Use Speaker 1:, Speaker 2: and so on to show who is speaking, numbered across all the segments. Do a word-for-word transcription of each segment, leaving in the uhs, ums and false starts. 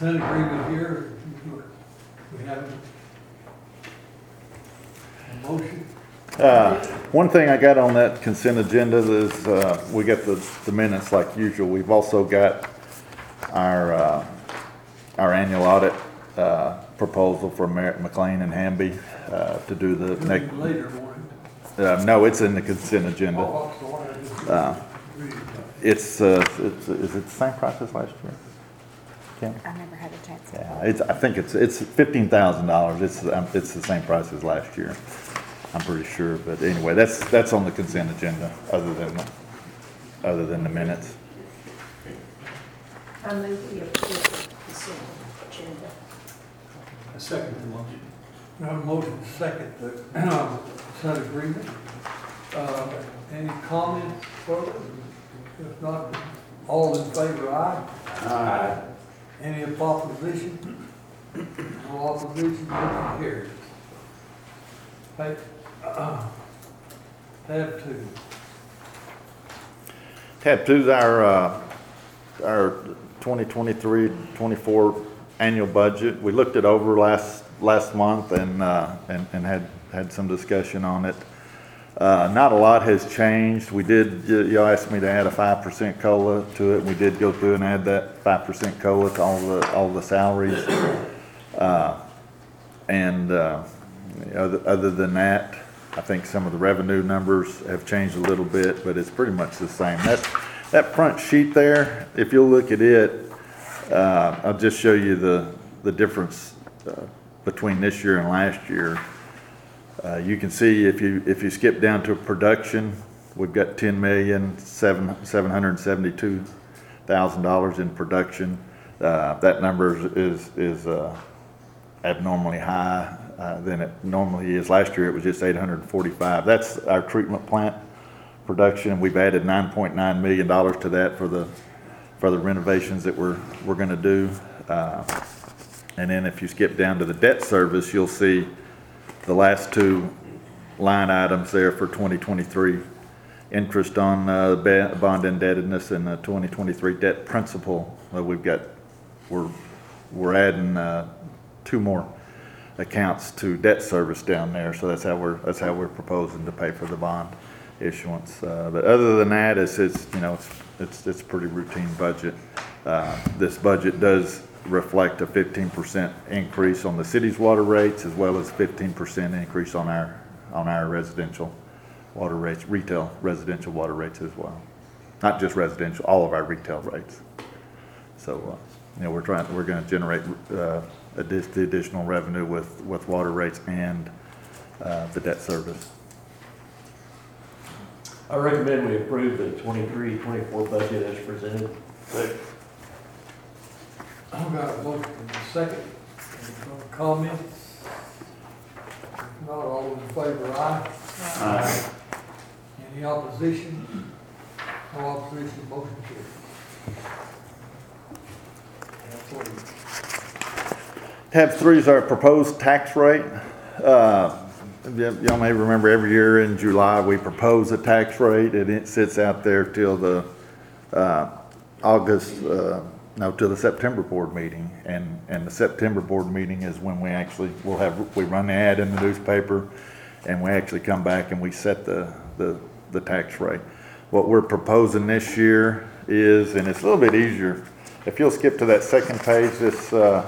Speaker 1: consent agreement here, we have a motion.
Speaker 2: Uh, one thing I got on that consent agenda is, uh, we got the, the minutes like usual. We've also got our, uh, our annual audit, uh, proposal for Merritt, McLean and Hamby, uh, to do the next.
Speaker 1: Later morning.
Speaker 2: Uh, no, it's in the consent agenda.
Speaker 1: Oh, I'm sorry, I just-
Speaker 2: Uh, It's, uh, it's, is it the same price as last year? Kim?
Speaker 3: I never had a chance. to
Speaker 2: Yeah, it's, I think it's, it's fifteen thousand dollars. It's, um, it's the same price as last year. I'm pretty sure, but anyway, that's, that's on the consent agenda, other than, other than the minutes.
Speaker 4: I move we approve the consent agenda.
Speaker 1: A second to motion. We have a motion to second the consent agreement. Uh, Any comments further? If not, all in favor, aye?
Speaker 5: Aye.
Speaker 1: Any opposition? No opposition, motion carries. Hey, uh, tab two.
Speaker 2: Tab two is our, uh, our twenty twenty-three twenty-four annual budget. We looked it over last, last month and, uh, and, and had, had some discussion on it. Uh, not a lot has changed. We did, y- y'all asked me to add a five percent COLA to it. We did go through and add that five percent COLA to all the, all the salaries. Uh, and, uh, other, other than that, I think some of the revenue numbers have changed a little bit, but it's pretty much the same. That, that front sheet there, if you'll look at it, uh, I'll just show you the, the difference, uh, between this year and last year. Uh, you can see if you, if you skip down to production, we've got ten million, seven, seven hundred seventy-two thousand dollars in production. Uh, that number is, is, uh, abnormally high, uh, than it normally is. Last year it was just eight hundred forty-five. That's our treatment plant production. We've added nine point nine million dollars to that for the, for the renovations that we're, we're gonna do. Uh, and then if you skip down to the debt service, you'll see the last two line items there for twenty twenty-three. Interest on uh, ba- bond indebtedness and the twenty twenty-three debt principal. Uh, we've got, we're, we're adding uh, two more accounts to debt service down there. So that's how we're, that's how we're proposing to pay for the bond issuance. Uh, but other than that, it's, it's, you know, it's, it's, it's a pretty routine budget. Uh, this budget does reflect a fifteen percent increase on the city's water rates, as well as fifteen percent increase on our, on our residential water rates, retail residential water rates as well. Not just residential, all of our retail rates. So, uh, you know, we're trying, we're gonna generate, uh, addi- the additional revenue with, with water rates and, uh, the debt service.
Speaker 5: I recommend we approve the twenty-three twenty-four budget as presented.
Speaker 1: I've got a motion and a second. Any comments? If not, all in favor, aye?
Speaker 5: Aye.
Speaker 1: Any opposition? No opposition, motion carries. That's what it-
Speaker 2: Tab three is our proposed tax rate. Uh, y- Y'all may remember every year in July, we propose a tax rate, and it sits out there till the uh, August, uh, no, till the September board meeting. And, and the September board meeting is when we actually, we'll have, we run the ad in the newspaper, and we actually come back and we set the, the, the tax rate. What we're proposing this year is, and it's a little bit easier, if you'll skip to that second page, this, uh,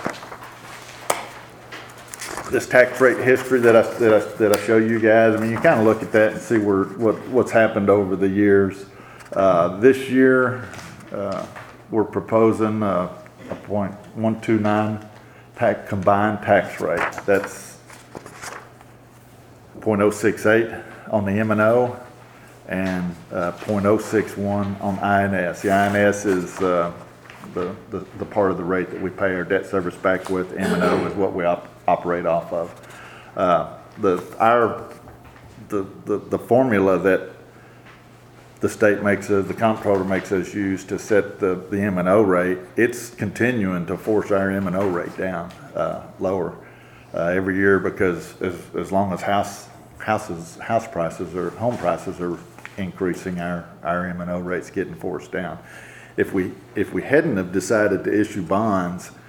Speaker 2: this tax rate history that I, that I, that I show you guys. I mean, you kind of look at that and see where, what, what's happened over the years. Uh, this year, uh, we're proposing uh, a point one two nine tax, combined tax rate. That's point oh six eight on the M and O and uh, point oh six one on I N S. The I N S is uh, the, the, the part of the rate that we pay our debt service back with. M and O is what we op- operate off of. Uh, the, our, the, the, the formula that the state makes us, the comptroller makes us use to set the, the M and O rate, it's continuing to force our M and O rate down, uh, lower, uh, every year, because as, as long as house, houses, house prices or home prices are increasing, our, our M and O rate's getting forced down. If we, if we hadn't have decided to issue bonds,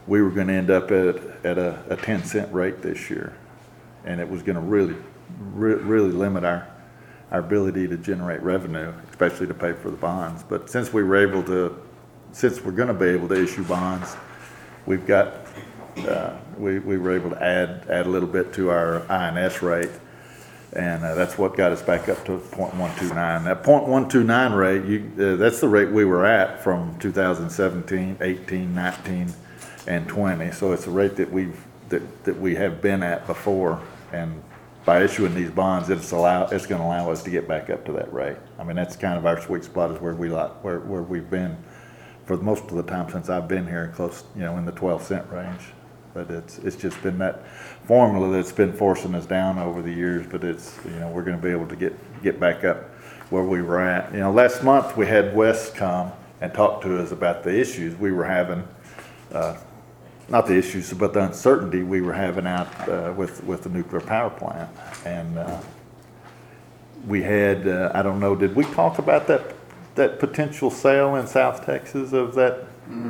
Speaker 2: we were gonna end up at, at a, a ten cent rate this year. And it was gonna really, re- really limit our, our ability to generate revenue, especially to pay for the bonds. But since we were able to, since we're gonna be able to issue bonds, we've got, uh, we, we were able to add, add a little bit to our I N S rate. And uh, that's what got us back up to point one two nine. That point one two nine rate, you, uh, that's the rate we were at from two thousand seventeen, eighteen, nineteen, and twenty. So it's a rate that we've, that, that we have been at before. And by issuing these bonds, it's allow, it's gonna allow us to get back up to that rate. I mean, that's kind of our sweet spot, is where we like, where, where we've been for most of the time since I've been here, close, you know, in the twelve cent range. But it's, it's just been that formula that's been forcing us down over the years, but it's, you know, we're gonna be able to get, get back up where we were at. You know, last month we had Wes come and talk to us about the issues we were having, uh, not the issues, but the uncertainty we were having out, uh, with, with the nuclear power plant. And, uh, we had, uh, I don't know, did we talk about that, that potential sale in South Texas of that?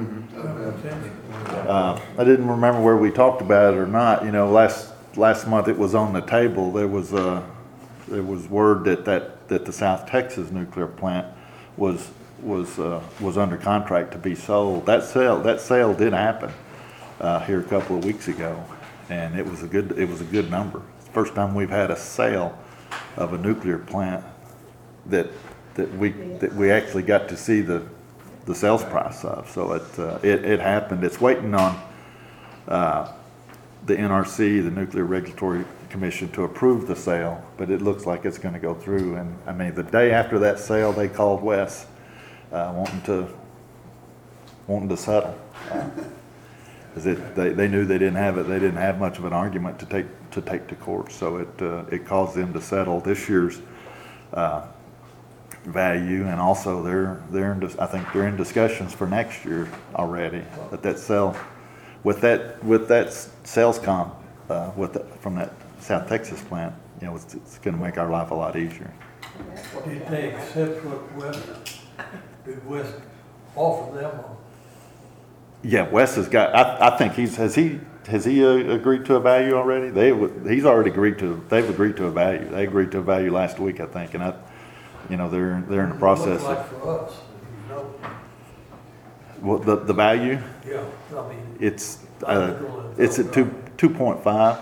Speaker 2: Uh, I didn't remember where we talked about it or not. You know, last last month it was on the table. There was uh, there was word that, that, that the South Texas nuclear plant was was uh, was under contract to be sold. That sale that sale did happen uh, here a couple of weeks ago, and it was a good it was a good number. It's the first time we've had a sale of a nuclear plant that that we that we actually got to see the the sales price of. So it, uh, it, it happened. It's waiting on, uh, the N R C, the Nuclear Regulatory Commission, to approve the sale, but it looks like it's gonna go through. And I mean, the day after that sale, they called Wes, uh, wanting to, wanting to settle. Uh, Cause it, they, they knew they didn't have it, they didn't have much of an argument to take, to take to court. So it, uh, it caused them to settle this year's, uh, value, and also they're they're in dis- I think they're in discussions for next year already. But that sell with that with that s- sales comp uh, with the, from that South Texas plant, you know, it's, it's going to make our life a lot easier.
Speaker 1: Did they accept what West, did West offer them? or-
Speaker 2: Yeah, Wes has got. I, I think he's has he has he uh, agreed to a value already? They would- he's already agreed to. They've agreed to a value. They agreed to a value last week, I think, and I. You know, they're, they're in the process.
Speaker 1: Look like
Speaker 2: of,
Speaker 1: for us, you know,
Speaker 2: well, the, the value,
Speaker 1: yeah, I mean.
Speaker 2: it's, uh, it's at two, two point five.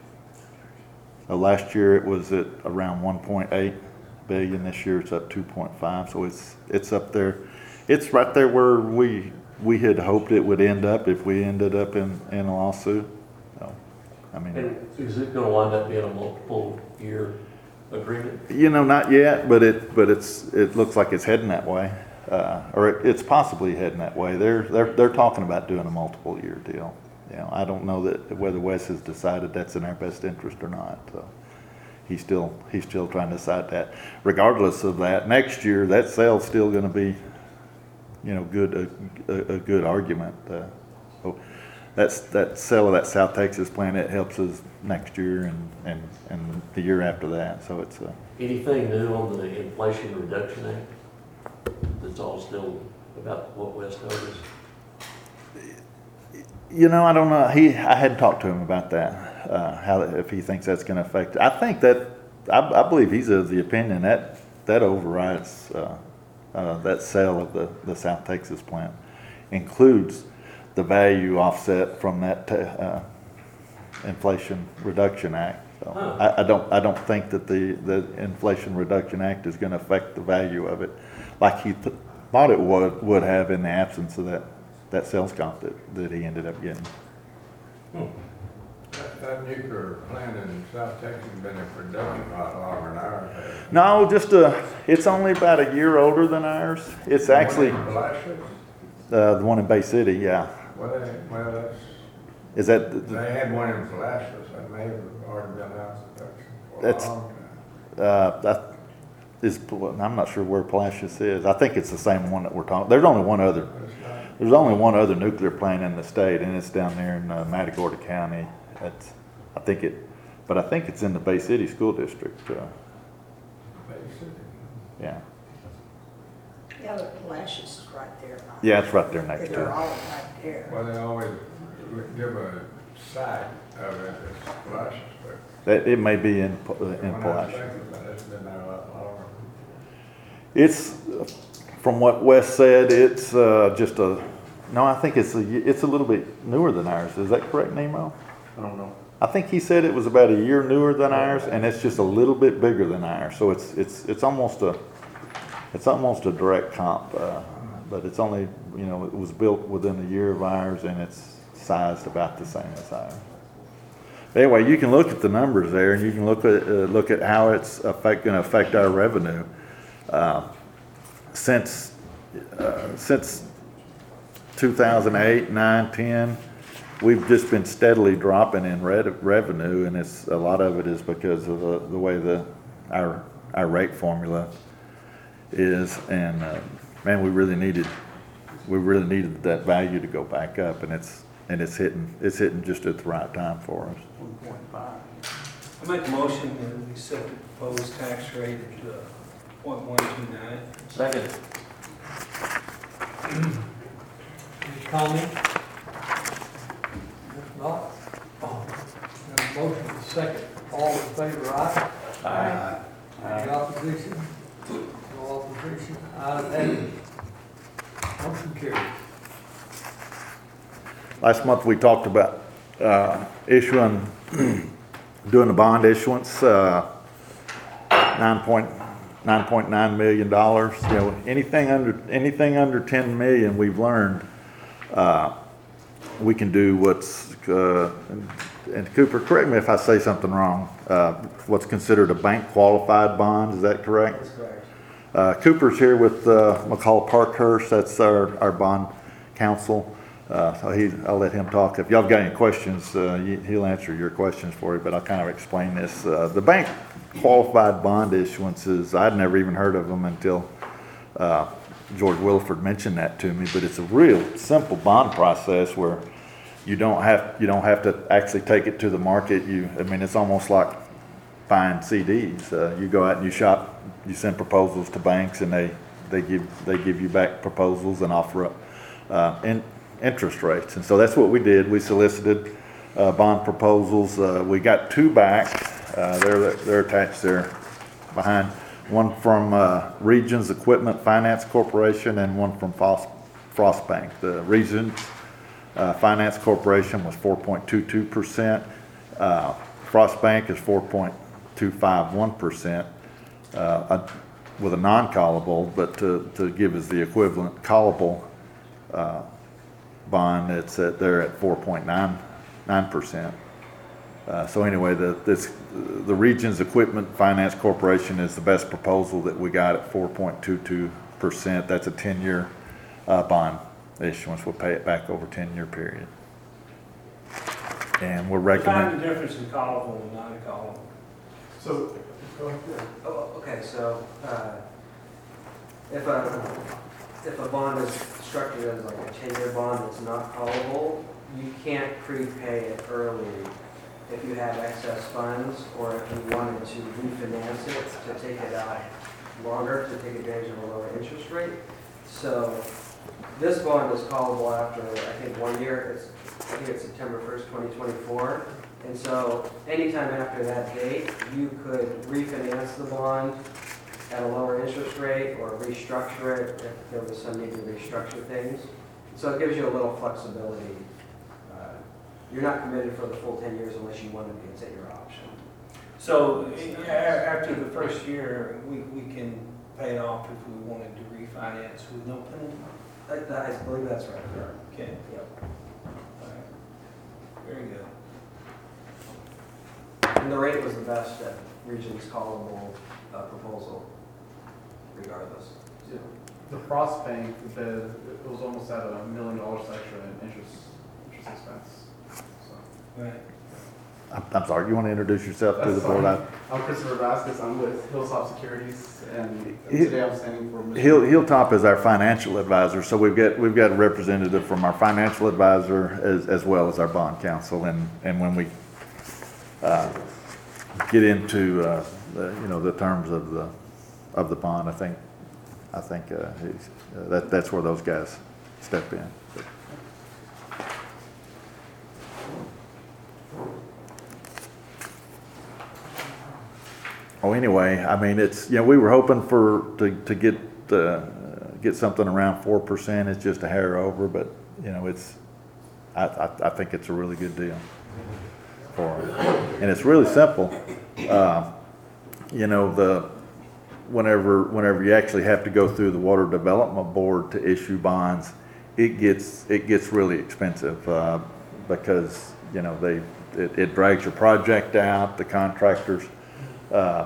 Speaker 2: So last year it was at around one point eight billion. This year it's up two point five. So it's, it's up there. It's right there where we, we had hoped it would end up if we ended up in, in a lawsuit. So, I mean.
Speaker 5: And is it gonna wind up being a multiple year agreement?
Speaker 2: You know, not yet, but it, but it's, it looks like it's heading that way, uh, or it, it's possibly heading that way. They're, they're, they're talking about doing a multiple year deal. You know, I don't know that whether Wes has decided that's in our best interest or not. So he's still, he's still trying to decide that. Regardless of that, next year that sale's still going to be, you know, good, a, a, a good argument. Uh, so that's, that sale of that South Texas plant, it helps us next year and, and, and the year after that. So it's uh,
Speaker 5: Anything new on the Inflation Reduction Act? That's all still about what Wes told us?
Speaker 2: you know, I don't know. He, I hadn't talked to him about that. Uh, how if he thinks that's going to affect. I think that I, I believe he's of the opinion that that overrides uh, uh, that sale of the, the South Texas plant includes the value offset from that uh, Inflation Reduction Act. So
Speaker 5: Huh.
Speaker 2: I, I don't I don't think that the, the Inflation Reduction Act is going to affect the value of it like he th- thought it would would have in the absence of that, that sales comp that, that he ended up getting.
Speaker 3: That, that nuclear plant in South Texas has been in production a lot longer than ours has.
Speaker 2: No, just uh it's only about a year older than ours. It's actually
Speaker 3: One in Palacios?
Speaker 2: uh, the one in Bay City. Yeah,
Speaker 3: Well, they, well, that's,
Speaker 2: is that the, the,
Speaker 3: they had one in Palacios, that may have already been out of production for a
Speaker 2: That's-
Speaker 3: long time.
Speaker 2: uh, that is? I'm not sure where Palacios is. I think it's the same one that we're talking. There's only one other.
Speaker 3: But it's not,
Speaker 2: There's only one other nuclear plant in the state, and it's down there in uh, Matagorda County. That's, I think it, but I think it's in the Bay City School District. Uh,
Speaker 3: basically.
Speaker 2: yeah,
Speaker 4: Yeah, but Palacios is right there.
Speaker 2: yeah, it's right there next to
Speaker 4: They're
Speaker 2: it.
Speaker 4: all right there.
Speaker 3: Well, they always, give a site of it that's flush, but.
Speaker 2: That, it may be in, in
Speaker 3: When I was
Speaker 2: Palacia.
Speaker 3: thinking about it, it's been there a lot longer.
Speaker 2: It's, from what Wes said, it's, uh, just a, no, I think it's a, it's a little bit newer than ours. Is that correct, Nemo?
Speaker 6: I don't know.
Speaker 2: I think he said it was about a year newer than ours, and it's just a little bit bigger than ours. So it's, it's, it's almost a, it's almost a direct comp, uh, but it's only, you know, it was built within a year of ours, and it's sized about the same as ours. Anyway, you can look at the numbers there, and you can look at, uh, look at how it's affect, gonna affect our revenue. Uh, Since, uh, since two thousand eight, nine, ten, we've just been steadily dropping in red, revenue, and it's, a lot of it is because of the, the way the, our, our rate formula is, and, uh, man, we really needed, we really needed that value to go back up, and it's, and it's hitting, it's hitting just at the right time for us.
Speaker 1: One point five.
Speaker 7: I make a motion that we set the proposed tax rate at uh, point one two nine.
Speaker 5: Second.
Speaker 1: Any comment? If not, oh, there's a motion to second. All in favor, aye?
Speaker 5: Aye.
Speaker 1: Any opposition? No opposition, ayes have it. Motion carries.
Speaker 2: Last month, we talked about uh, issuing, doing a bond issuance, uh, nine point nine million dollars. You know, anything under, anything under ten million, we've learned, uh, we can do what's, uh, and Cooper, correct me if I say something wrong, uh, what's considered a bank qualified bond, is that correct?
Speaker 6: That's correct.
Speaker 2: Uh, Cooper's here with uh, McCall Parkhurst, that's our, our bond counsel. Uh, so he, I'll let him talk. If y'all got any questions, uh, he- he'll answer your questions for you, but I'll kind of explain this. Uh, the bank qualified bond issuances, I'd never even heard of them until uh, George Wilford mentioned that to me, but it's a real simple bond process where you don't have, you don't have to actually take it to the market. You, I mean, it's almost like buying C Ds. Uh, you go out and you shop, you send proposals to banks, and they, they give, they give you back proposals and offer up uh, in, interest rates. And so that's what we did. We solicited uh, bond proposals. Uh, we got two back. Uh, they're, they're attached there behind. One from uh, Regions Equipment Finance Corporation and one from Frost, Frost Bank. The Regions uh, Finance Corporation was four point two two percent. Uh, Frost Bank is four point two five one percent uh, with a non-callable, but to, to give us the equivalent callable uh, bond, it's at, they're at four point nine nine percent. Uh, so anyway, the, this, the Regions Equipment Finance Corporation is the best proposal that we got at four point two two percent. That's a ten-year uh, bond issuance. We'll pay it back over a ten-year period. And we're recommending.
Speaker 7: Define the difference in callable and non-callable.
Speaker 6: So,
Speaker 8: Oh, okay, so, uh, if a, if a bond is structured as like a ten-year bond that's not callable, you can't prepay it early if you have excess funds, or if you wanted to refinance it to take it out longer, to take advantage of a lower interest rate. So, this bond is callable after, I think, one year, it's, I think it's September first, twenty twenty-four. And so, anytime after that date, you could refinance the bond at a lower interest rate or restructure it if there was some need to restructure things. So it gives you a little flexibility. Uh, You're not committed for the full ten years unless you want to be, it's at your option.
Speaker 7: So a- after the first year, we, we can pay it off if we wanted to refinance with no penalty?
Speaker 8: I, that- I believe that's right.
Speaker 7: Okay,
Speaker 8: Yep.
Speaker 7: all right. Very good.
Speaker 8: And the rate was the best at Regions callable uh, proposal, regardless.
Speaker 6: the Frost Bank, the, it was almost at a million dollars extra in interest, interest expense. So,
Speaker 7: Right.
Speaker 2: I'm, I'm sorry, you want to introduce yourself to the
Speaker 6: That's
Speaker 2: board?
Speaker 6: fine.
Speaker 2: I-
Speaker 6: I'm Christopher Vasquez, I'm with Hilltop Securities, and
Speaker 2: He-
Speaker 6: today I'm standing for Mister
Speaker 2: Hill, Hilltop is our financial advisor, so we've got, we've got a representative from our financial advisor as, as well as our bond counsel, and, and when we, uh, get into, uh, the, you know, the terms of the, of the bond, I think, I think, uh, he's, uh, that, that's where those guys step in. oh, anyway, I mean, it's, you know, we were hoping for, to, to get, uh, get something around four percent. It's just a hair over, but, you know, it's, I, I, I think it's a really good deal for them. And it's really simple. Uh, you know, the, whenever, whenever you actually have to go through the Water Development Board to issue bonds, it gets, it gets really expensive, uh, because, you know, they, it, it drags your project out, the contractors, uh,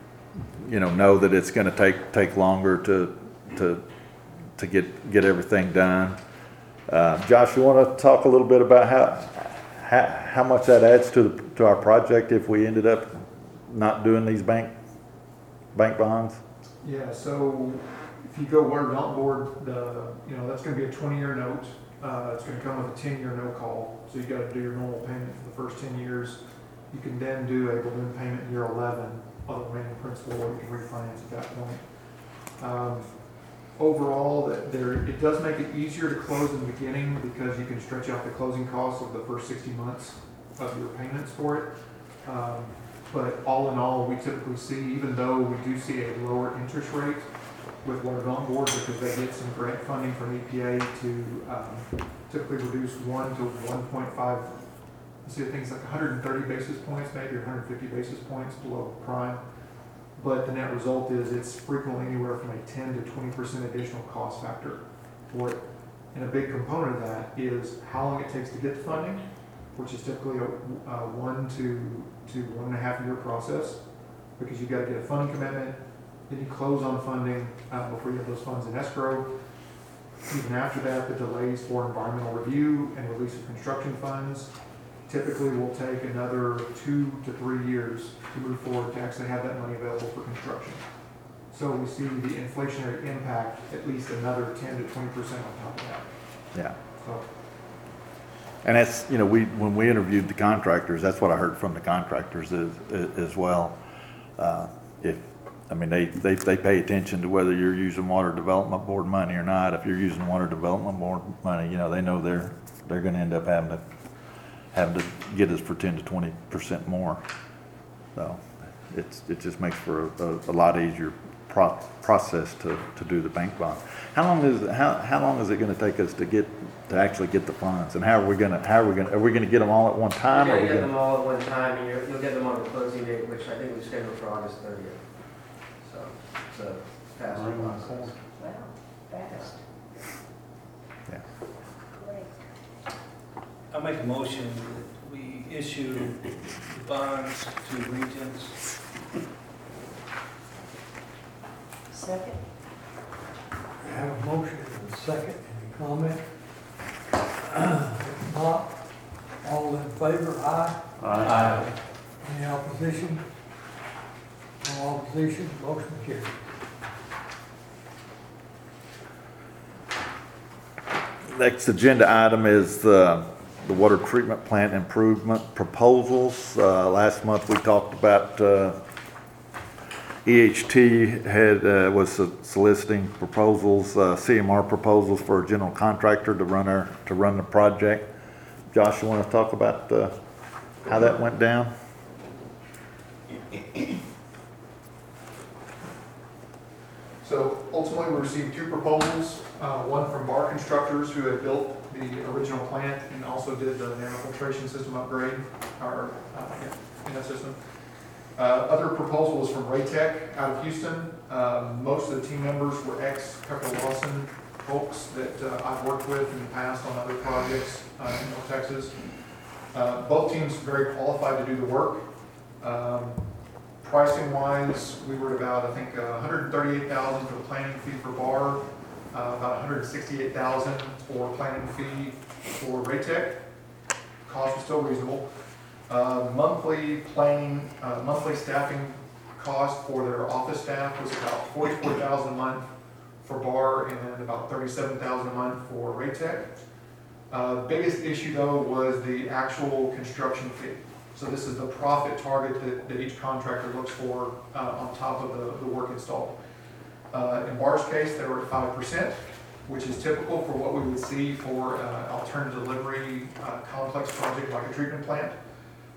Speaker 2: you know, know that it's gonna take, take longer to, to, to get, get everything done. Uh, Josh, you wanna talk a little bit about how, how, how much that adds to the, to our project if we ended up not doing these bank, bank bonds?
Speaker 9: Yeah, so if you go water development board, the, you know, that's gonna be a twenty-year note. Uh, it's gonna come with a ten-year no call, so you gotta do your normal payment for the first ten years. You can then do a balloon payment in year eleven of the remaining principal, or you can refinance at that point. Um, overall, that there, it does make it easier to close in the beginning because you can stretch out the closing costs of the first sixty months of your payments for it. Um, But all in all, we typically see, even though we do see a lower interest rate with Water Development Board because they get some grant funding from E P A to um, typically reduce one to one point five, I see things like one hundred thirty basis points, maybe or one hundred fifty basis points below prime. But the net result is it's frequently anywhere from a ten to twenty percent additional cost factor for it. And a big component of that is how long it takes to get the funding, which is typically a uh, one to, to one and a half year process, because you've got to get a funding commitment, then you close on funding uh, before you have those funds in escrow. Even after that, the delays for environmental review and release of construction funds typically will take another two to three years to move forward to actually have that money available for construction. So we see the inflationary impact at least another ten to twenty percent on top of that.
Speaker 2: Yeah.
Speaker 9: So.
Speaker 2: And that's, you know, we, when we interviewed the contractors, that's what I heard from the contractors as, as well. Uh, if, I mean, they, they, they pay attention to whether you're using Water Development Board money or not. If you're using Water Development Board money, you know, they know they're, they're gonna end up having to, having to get us for ten to twenty percent more. So it's, it just makes for a, a, a lot easier pro, process to, to do the bank bond. How long is, how, how long is it gonna take us to get, to actually get the funds, and how are we gonna, how are we gonna, are we gonna get them all at one time?
Speaker 8: You're
Speaker 2: or are
Speaker 8: gonna
Speaker 2: we
Speaker 8: get
Speaker 2: gonna-
Speaker 8: them all at one time, and you're, you'll get them on the closing date, which I think we scheduled for August thirtieth. So, it's a faster process.
Speaker 4: Wow, fast.
Speaker 2: Yeah.
Speaker 4: Great.
Speaker 7: I make a motion that we issue the bonds to Regions.
Speaker 4: Second?
Speaker 1: We have a motion and a second. Any comment? If not, all in favor, aye.
Speaker 5: Aye.
Speaker 1: Any opposition? No opposition, motion carried.
Speaker 2: Next agenda item is the, the water treatment plant improvement proposals. Uh, last month we talked about, uh, E H T had, uh, was soliciting proposals, uh, C M R proposals for a general contractor to run our, to run the project. Josh, you want to talk about, uh, how that went down?
Speaker 9: So ultimately, we received two proposals, uh, one from Bar Constructors, who had built the original plant and also did the nanofiltration system upgrade, or, uh, yeah, in that system. Uh, other proposal was from Raytech out of Houston. Um, most of the team members were ex-Pepper Lawson folks that uh, I've worked with in the past on other projects uh, in North Texas. Uh, both teams very qualified to do the work. Um, Pricing wise, we were at about, I think, uh, one hundred thirty-eight thousand dollars for the planning fee for Bar, uh, about one hundred sixty-eight thousand dollars for planning fee for Raytech. Cost was still reasonable. Uh, monthly planning, uh, monthly staffing cost for their office staff was about forty-four thousand dollars a month for Bar and about thirty-seven thousand dollars a month for Raytech. Uh, the biggest issue though was the actual construction fee. So this is the profit target that, that each contractor looks for uh, on top of the, the work installed. Uh, in Bar's case, they were at five percent, which is typical for what we would see for uh, alternative delivery uh, complex project like a treatment plant.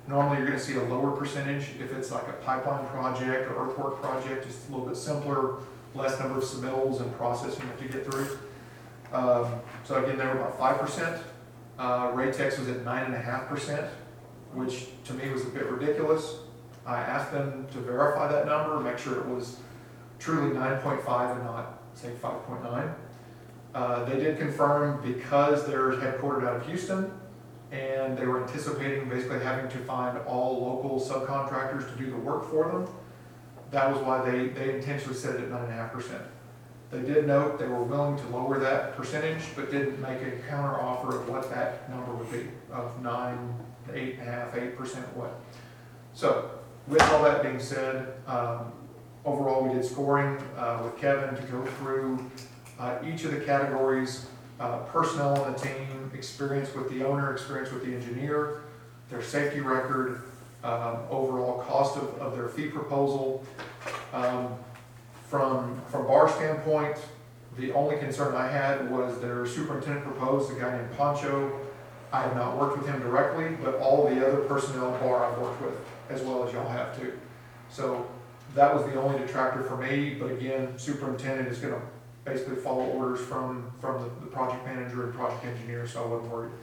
Speaker 9: Normally, you're gonna see a lower percentage if it's like a pipeline project or earthwork project, just a little bit simpler, less number of submittals and processing you have to get through. Um, so again, they were about five percent. Uh, Raytex was at nine and a half percent, which to me was a bit ridiculous. I asked them to verify that number, make sure it was truly nine point five and not, say, five point nine. Uh, they did confirm because they're headquartered out of Houston, and they were anticipating basically having to find all local subcontractors to do the work for them. That was why they, they intentionally set it at nine and a half percent. They did note they were willing to lower that percentage, but didn't make a counter offer of what that number would be, of nine, eight and a half, eight percent, what. So, with all that being said, um, overall we did scoring uh, with Kevin to go through uh, each of the categories, uh, personnel on the team, experience with the owner, experience with the engineer, their safety record, um, overall cost of, of their fee proposal. Um, from, from bar standpoint, the only concern I had was their superintendent proposed, a guy named Pancho. I have not worked with him directly, but all the other personnel at bar I've worked with, as well as y'all have too. So that was the only detractor for me, but again, superintendent is gonna basically follow orders from, from the, the project manager and project engineer, so I wasn't worried.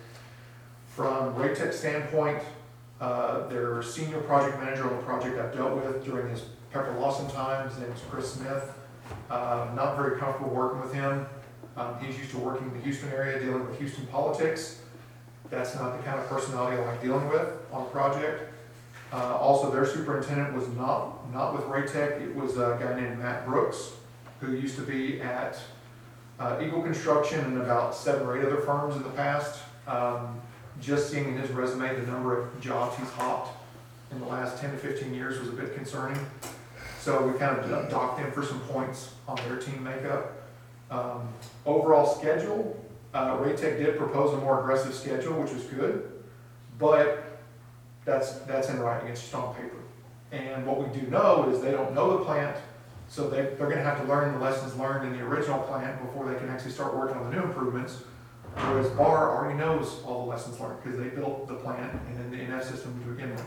Speaker 9: From Raytech standpoint, uh, their senior project manager on the project I've dealt with during his Pepper Lawson time, his name is Chris Smith. Uh, not very comfortable working with him. Um, he's used to working in the Houston area, dealing with Houston politics. That's not the kind of personality I like dealing with on the project. Uh, also, their superintendent was not, not with Raytech. It was a guy named Matt Brooks, who used to be at uh, Eagle Construction and about seven or eight other firms in the past. Um, just seeing in his resume the number of jobs he's hopped in the last ten to fifteen years was a bit concerning. So we kind of docked him for some points on their team makeup. Um, overall schedule, uh, Raytech did propose a more aggressive schedule, which was good, but that's, that's in writing, it's just on paper. And what we do know is they don't know the plant, so they, they're gonna have to learn the lessons learned in the original plant before they can actually start working on the new improvements. Whereas Bar already knows all the lessons learned, because they built the plant and then the N F system to begin with.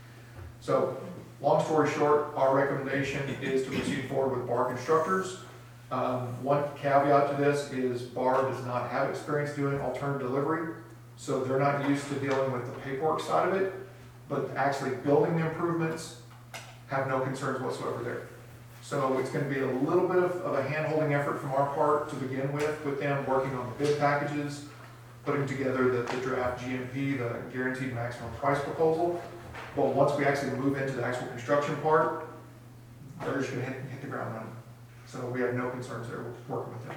Speaker 9: So, long story short, our recommendation is to proceed forward with Bar Constructors. Um, one caveat to this is Bar does not have experience doing alternative delivery, so they're not used to dealing with the paperwork side of it, but actually building the improvements, have no concerns whatsoever there. So it's going to be a little bit of, of a hand-holding effort from our part to begin with, with them working on the bid packages, putting together the, the draft G M P, the guaranteed maximum price proposal. But once we actually move into the actual construction part, they're just going to hit, hit the ground running. So we have no concerns there with working with them.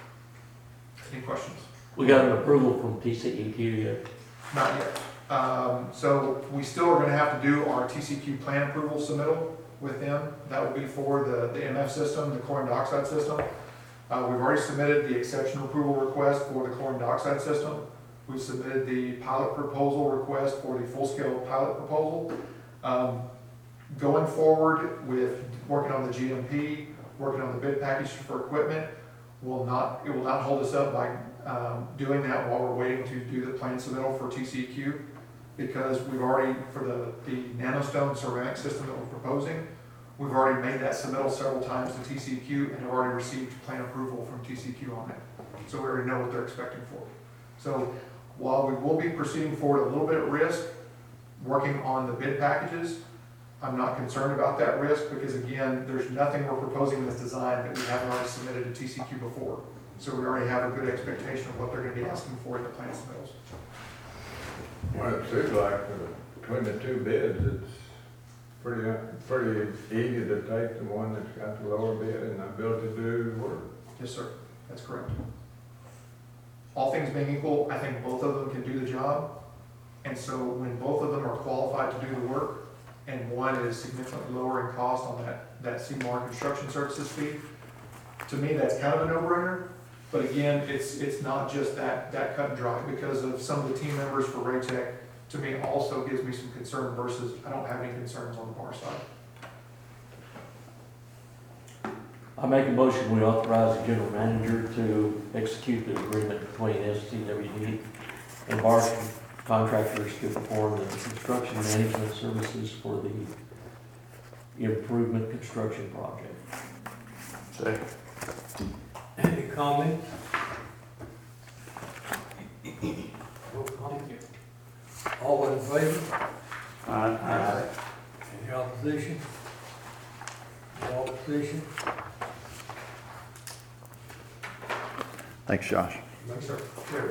Speaker 9: Any questions?
Speaker 5: We got an approval from T C E Q yet?
Speaker 9: Not yet. Um, so we still are going to have to do our T C Q plan approval submittal with them. That will be for the, the M F system, the chlorine dioxide system. Uh, we've already submitted the exception approval request for the chlorine dioxide system. We've submitted the pilot proposal request for the full-scale pilot proposal. Um, going forward with working on the G M P, working on the bid package for equipment, will not, it will not hold us up by um, doing that while we're waiting to do the plan submittal for T C Q, because we've already, for the, the nanostone ceramic system that we're proposing, we've already made that submittal several times to T C Q and have already received plan approval from T C Q on it. So we already know what they're expecting for. So while we will be proceeding forward a little bit at risk, working on the bid packages, I'm not concerned about that risk because again, there's nothing we're proposing in this design that we haven't already submitted to T C Q before. So we already have a good expectation of what they're going to be asking for in the plan submittals.
Speaker 3: Well, it seems like uh, between the two bids, it's pretty, pretty easy to take the one that's got the lower bid and the ability to do the work.
Speaker 9: Yes, sir. That's correct. All things being equal, I think both of them can do the job. And so when both of them are qualified to do the work, and one is significantly lower in cost on that, that C M A R construction services fee, to me, that's kind of a no-brainer. But again, it's, it's not just that, that cut and dry, because of some of the team members for Raytech, to me, also gives me some concern versus I don't have any concerns on the bar side.
Speaker 5: I make a motion, we authorize the general manager to execute the agreement between S C W D and Bar contractors to perform the construction management services for the improvement construction project.
Speaker 2: Second.
Speaker 1: Any comments? No comment? All in favor?
Speaker 5: Aye.
Speaker 1: Any opposition? No opposition?
Speaker 2: Thanks, Josh.
Speaker 9: Thanks, sir.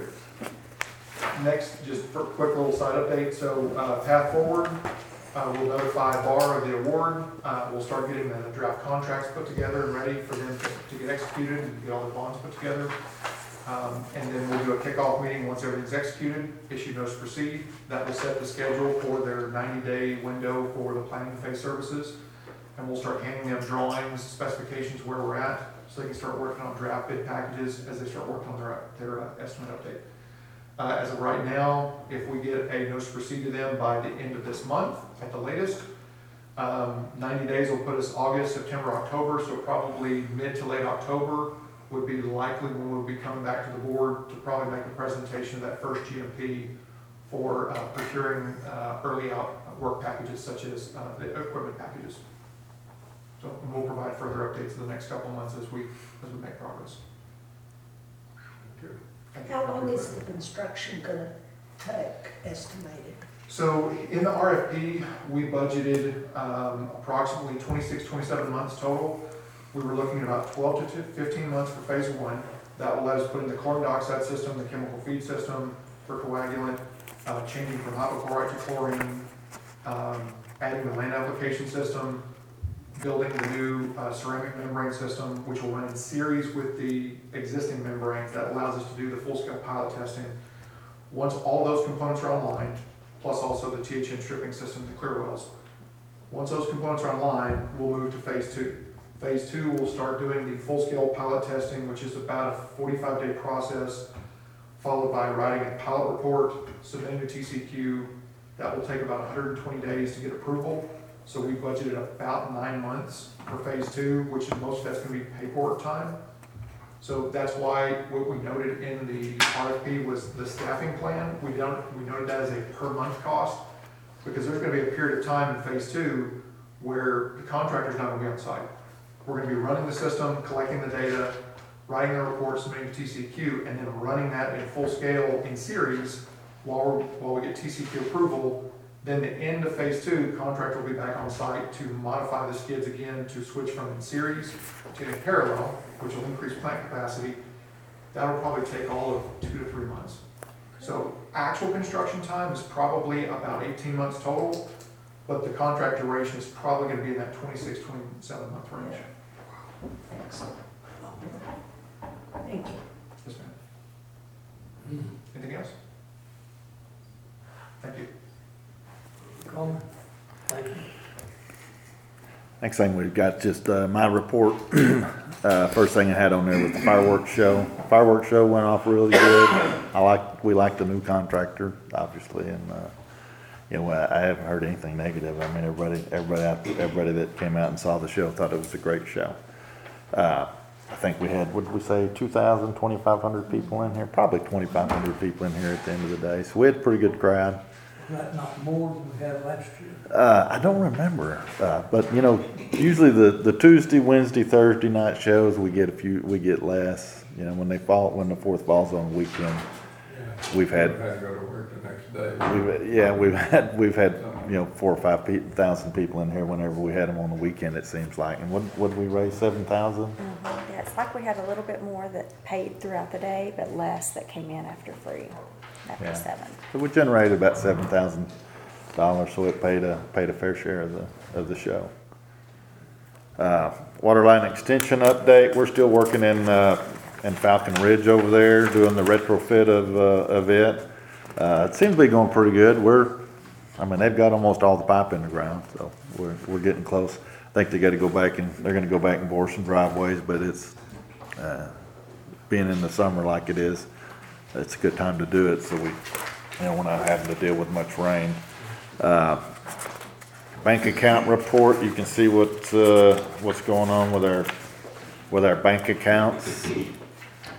Speaker 9: Next, just for a quick little side update, so, uh, Path Forward, uh, will notify Bar of the award. Uh, we'll start getting the draft contracts put together and ready for them to, to get executed and get all the bonds put together. Um, and then we'll do a kickoff meeting once everything's executed, issue notice to proceed. That will set the schedule for their ninety-day window for the planning phase services. And we'll start handing them drawings, specifications where we're at, so they can start working on draft bid packages as they start working on their, their uh, estimate update. Uh, as of right now, if we get a notice to proceed to them by the end of this month at the latest, um, ninety days will put us August, September, October, so probably mid to late October would be likely when we'll be coming back to the board to probably make a presentation of that first G M P for uh, procuring uh, early out work packages such as uh, the equipment packages. So and we'll provide further updates in the next couple of months as we, as we make progress. Thank you.
Speaker 4: How long is the construction gonna take, estimated?
Speaker 9: So in the R F P, we budgeted um, approximately twenty-six, twenty-seven months total. We were looking at about twelve to fifteen months for phase one. That will let us put in the chlorine dioxide system, the chemical feed system for coagulant, uh, changing from hypochlorite to chlorine, um, adding the land application system, building the new uh, ceramic membrane system, which will run in series with the existing membranes. That allows us to do the full-scale pilot testing. Once all those components are online, plus also the T H N stripping system, the clear wells. Once those components are online, we'll move to phase two. Phase two, we'll start doing the full-scale pilot testing, which is about a forty-five day process, followed by writing a pilot report, submitting to T C Q. That will take about one hundred twenty days to get approval. So we budgeted about nine months for phase two, which is most of that's gonna be paperwork time. So that's why what we noted in the R F P was the staffing plan. We don't, we noted that as a per month cost, because there's gonna be a period of time in phase two where the contractor's not gonna be on site. We're gonna be running the system, collecting the data, writing the report, submitting to T C Q, and then running that in full scale in series while, we're, while we get T C Q approval. Then the end of phase two, the contractor will be back on site to modify the skids again to switch from in series to in parallel, which will increase plant capacity. That'll probably take all of two to three months. So actual construction time is probably about eighteen months total, but the contract duration is probably gonna be in that twenty-six, twenty-seven month range.
Speaker 4: Excellent. Thank you.
Speaker 9: Yes, ma'am. Anything else? Thank you.
Speaker 1: Comment? Thank you.
Speaker 2: Next thing we've got just uh, my report. uh, first thing I had on there was the fireworks show. Fireworks show went off really good. I like we like the new contractor, obviously, and uh, you know I haven't heard anything negative. I mean, everybody, everybody, out, everybody that came out and saw the show thought it was a great show. Uh, I think we had, what did we say, two thousand, twenty-five hundred people in here? Probably twenty-five hundred people in here at the end of the day. So we had a pretty good crowd.
Speaker 1: That not more than we had last year.
Speaker 2: Uh, I don't remember, uh, but you know, usually the, the Tuesday, Wednesday, Thursday night shows, we get a few, we get less. You know, when they fall, when the fourth falls on the weekend,
Speaker 3: Yeah.
Speaker 2: we've had,
Speaker 3: I had to go to work the next day.
Speaker 2: we've, yeah, we've had, we've had, you know, four or five pe- thousand people in here whenever we had them on the weekend, it seems like. And what, what did we raise, seven thousand?
Speaker 10: Mhm. Yeah, it's like we had a little bit more that paid throughout the day, but less that came in after free, after
Speaker 2: Yeah.
Speaker 10: seven.
Speaker 2: So we generated about seven thousand dollars, so it paid a, paid a fair share of the, of the show. Uh, Waterline extension update, we're still working in, uh, in Falcon Ridge over there, doing the retrofit of, uh, of it. Uh, it seems to be going pretty good. We're, I mean, they've got almost all the pipe in the ground, so we're, we're getting close. I think they gotta go back and, they're gonna go back and bore some driveways, but it's, uh, being in the summer like it is, it's a good time to do it, so we, you know, we're not having to deal with much rain. Uh, bank account report, you can see what, uh, what's going on with our, with our bank accounts.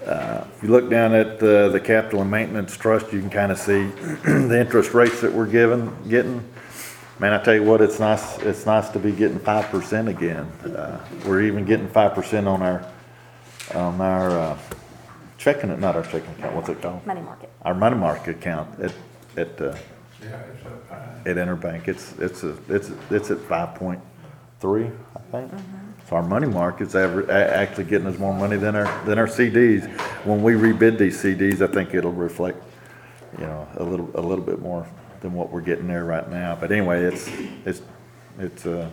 Speaker 2: Uh, If you look down at the, the capital and maintenance trust, you can kind of see the interest rates that we're given, getting. Man, I tell you what, it's nice, it's nice to be getting five percent again. Uh, We're even getting five percent on our, on our, uh, checking, not our checking account, what's it called?
Speaker 10: Money market.
Speaker 2: Our money market account at, at, uh,
Speaker 3: Yeah, it's up high.
Speaker 2: at Interbank. It's, it's, a, it's, it's at five point three, I think. So our money market's aver- a- actually getting us more money than our, than our C Ds. When we rebid these C Ds, I think it'll reflect, you know, a little, a little bit more than what we're getting there right now. But anyway, it's, it's, it's, uh,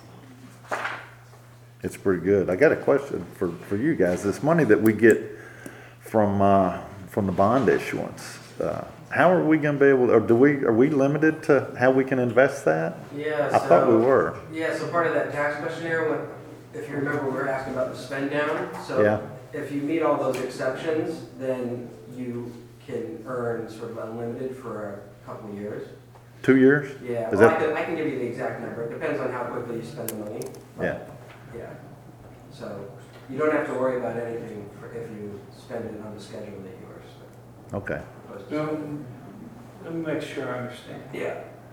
Speaker 2: it's pretty good. I got a question for, for you guys. This money that we get from, uh, from the bond issuance, uh, how are we gonna be able, or do we, are we limited to how we can invest that?
Speaker 8: Yeah,
Speaker 2: I thought we
Speaker 8: so,
Speaker 2: were.
Speaker 8: yeah, so part of that tax questionnaire, what, if you remember, we were asking about the spend down. So
Speaker 2: Yeah.
Speaker 8: if you meet all those exceptions, then you can earn sort of unlimited for a couple of years.
Speaker 2: Two years?
Speaker 8: Yeah,
Speaker 2: Is
Speaker 8: well,
Speaker 2: that-
Speaker 8: I can, I can give you the exact number. It depends on how quickly you spend the money. but,
Speaker 2: Yeah.
Speaker 8: Yeah. So you don't have to worry about anything for if you spend it on the schedule that yours.
Speaker 2: Okay.
Speaker 8: opposed to-
Speaker 7: Now, let me make sure I understand.
Speaker 8: Yeah.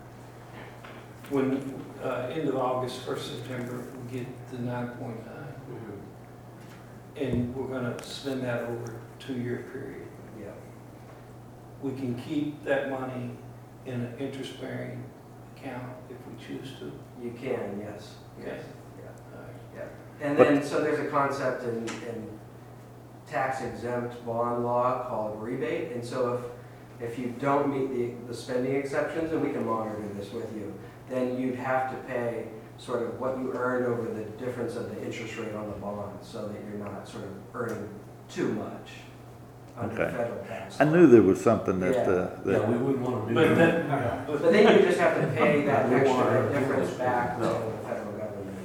Speaker 7: When, uh, end of August, first September, we get the nine point nine,
Speaker 8: Mhm.
Speaker 7: and we're gonna spend that over a two-year period.
Speaker 8: Yeah.
Speaker 7: We can keep that money in an interest-bearing account if we choose to.
Speaker 8: You can, yes.
Speaker 7: Okay.
Speaker 8: Yes. Yeah.
Speaker 7: All right.
Speaker 8: Yeah. And
Speaker 2: But-
Speaker 8: then, so there's a concept in, in tax exempt bond law called rebate. And so if, if you don't meet the, the spending exceptions, and we can monitor this with you, then you'd have to pay sort of what you earned over the difference of the interest rate on the bond, so that you're not sort of earning too much under
Speaker 2: Okay.
Speaker 8: federal tax
Speaker 2: I
Speaker 8: law.
Speaker 2: knew there was something that, uh,
Speaker 5: Yeah,
Speaker 2: that,
Speaker 5: we wouldn't want to do
Speaker 7: But
Speaker 5: that.
Speaker 7: then,
Speaker 8: But then you just have to pay that
Speaker 5: We want
Speaker 8: extra
Speaker 5: our-
Speaker 8: difference back to
Speaker 5: No.
Speaker 8: the federal government.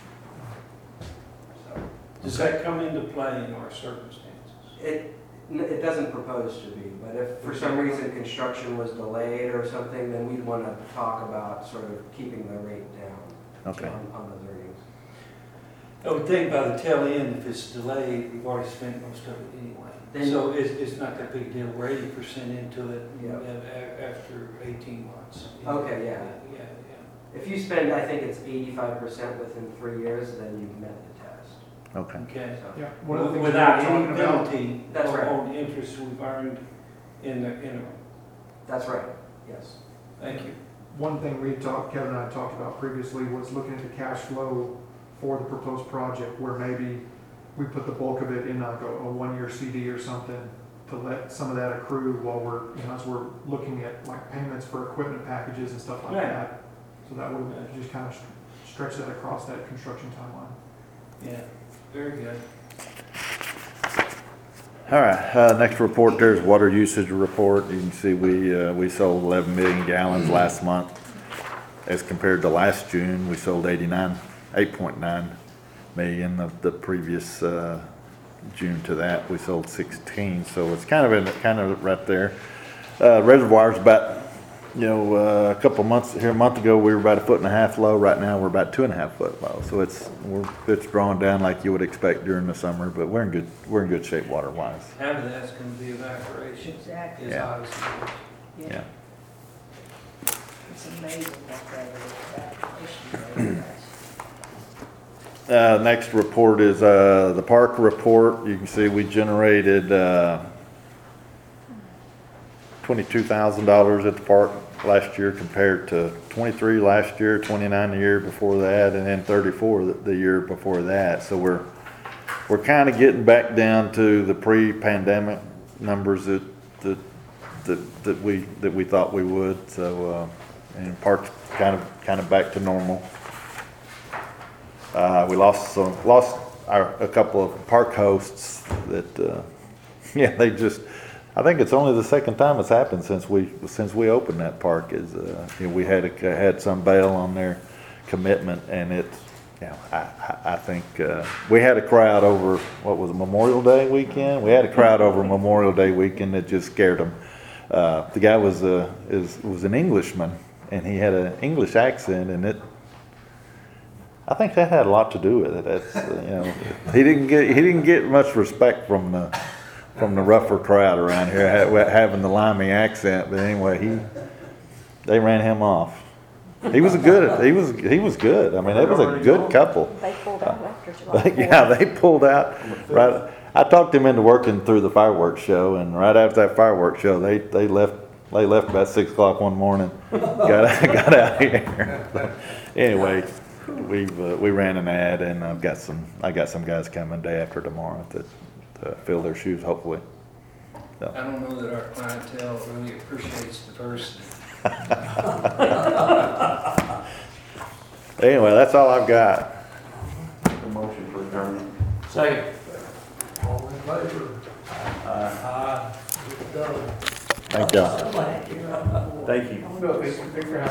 Speaker 8: So.
Speaker 7: does that come into play in our circumstances?
Speaker 8: It, it doesn't propose to be, but if for some reason construction was delayed or something, then we'd want to talk about sort of keeping the rate down
Speaker 2: okay.
Speaker 8: on, on those earnings.
Speaker 7: I would think by the tail end, if it's delayed, we've already spent most of it anyway.
Speaker 8: Then-
Speaker 7: So it's, it's not that big a deal. We're eighty percent into it
Speaker 8: Yeah.
Speaker 7: a- a- after eighteen months.
Speaker 8: Okay, yeah.
Speaker 7: Yeah, yeah.
Speaker 8: If you spend, I think it's eighty-five percent within three years, then you've met the test.
Speaker 2: Okay.
Speaker 7: Okay.
Speaker 8: So,
Speaker 9: Yeah, one of the things we were
Speaker 7: Without any
Speaker 9: talking about,
Speaker 7: penalty
Speaker 8: That's
Speaker 7: on
Speaker 8: right.
Speaker 7: on the interest we've earned in the interim.
Speaker 8: That's right, yes.
Speaker 7: Thank you.
Speaker 9: one thing we talked, Kevin and I talked about previously was looking at the cash flow for the proposed project, where maybe we put the bulk of it in like a, a one-year C D or something to let some of that accrue while we're, you know, as we're looking at like payments for equipment packages and stuff like
Speaker 7: Right.
Speaker 9: that. So that would just kind of stretch that across that construction timeline.
Speaker 7: Yeah, very good.
Speaker 2: All right, uh, next report there is water usage report. You can see we, uh, we sold eleven million gallons last month. As compared to last June, we sold eighty-nine, eight point nine million. Of the previous, uh, June to that, we sold sixteen, so it's kind of in, kind of right there. Uh, reservoir's about, you know, uh, a couple months, here a month ago, we were about a foot and a half low. Right now, we're about two and a half foot low. So it's, we're, it's drawn down like you would expect during the summer, but we're in good, we're in good shape water-wise.
Speaker 7: Half of that's gonna be evaporation.
Speaker 4: Exactly.
Speaker 7: Is
Speaker 2: Yeah.
Speaker 7: obviously.
Speaker 2: Yeah.
Speaker 4: It's amazing what that is, that issue.
Speaker 2: Uh, next report is, uh, the park report. You can see we generated, uh, twenty-two thousand dollars at the park last year compared to twenty-three last year, twenty-nine the year before that, and then thirty-four the, the year before that. So we're, we're kind of getting back down to the pre-pandemic numbers that, that, that, that we, that we thought we would. So, uh, and park's kind of, kind of back to normal. Uh, we lost some, lost our, a couple of park hosts that, uh, yeah, they just, I think it's only the second time it's happened since we, since we opened that park is, uh, you know, we had, a, had some bail on their commitment and it's, you know, I, I, I think, uh, we had a crowd over, what was it, Memorial Day weekend? We had a crowd over Memorial Day weekend that just scared them. Uh, the guy was, uh, is, was an Englishman and he had an English accent and it, I think that had a lot to do with it. That's, uh, you know, he didn't get he didn't get much respect from the from the rougher crowd around here, ha- having the Limey accent, but anyway, he, they ran him off. He was a good, he was, he was good. I mean, it was a good couple.
Speaker 10: They pulled out after July fourth.
Speaker 2: Yeah, they pulled out, right, I talked him into working through the fireworks show, and right after that fireworks show, they, they left, they left about six o'clock one morning, got, got out of here. Anyway, we, uh, we ran an ad, and I've got some, I got some guys coming day after tomorrow to, to fill their shoes, hopefully.
Speaker 7: I don't know that our clientele really appreciates diversity.
Speaker 2: Anyway, that's all I've got.
Speaker 5: Motion for adjournment. Second.
Speaker 1: All in favor? Aye. Good done.
Speaker 2: Thank y'all.
Speaker 5: Thank you.
Speaker 9: No, thank you, thank you for having